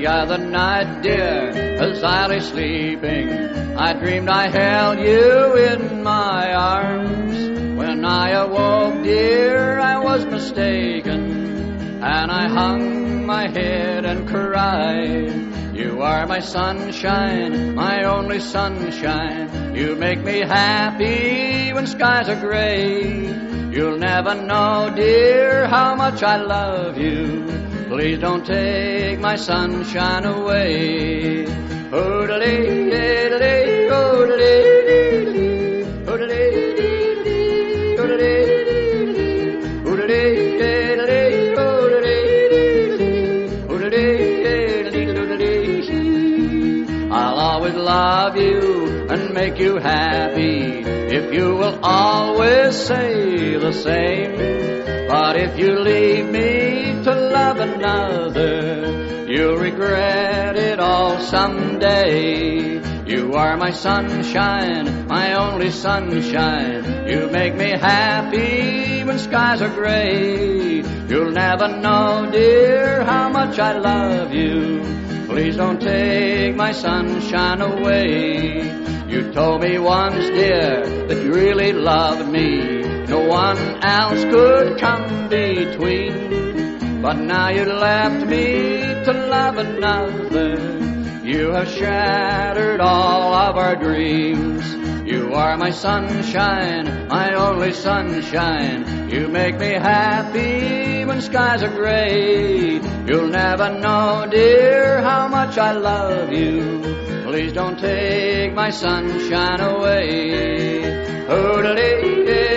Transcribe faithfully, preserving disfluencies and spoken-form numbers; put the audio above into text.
The other night, dear, as I lay sleeping, I dreamed I held you in my arms. When I awoke, dear, I was mistaken, and I hung my head and cried. You are my sunshine, my only sunshine. You make me happy when skies are gray. You'll never know, dear, how much I love you. Please don't take my sunshine away. Oh-da-lee, da-da-lee, oh-da-lee, oh-da-lee, oh-da-lee, oh-da-lee, da-da-lee, oh-da-lee, oh-da-lee, oh-da-lee. I'll always love you and make you happy if you will always say the same. But if you leave me to love another, you'll regret it all someday. You are my sunshine, my only sunshine. You make me happy when skies are gray. You'll never know, dear, how much I love you. Please don't take my sunshine away. You told me once, dear, that you really loved me. No one else could come between. But now you left me to love another. You have shattered all of our dreams. You are my sunshine, my only sunshine. You make me happy when skies are gray. You'll never know, dear, how much I love you. Please don't take my sunshine away. Oh-da-lee,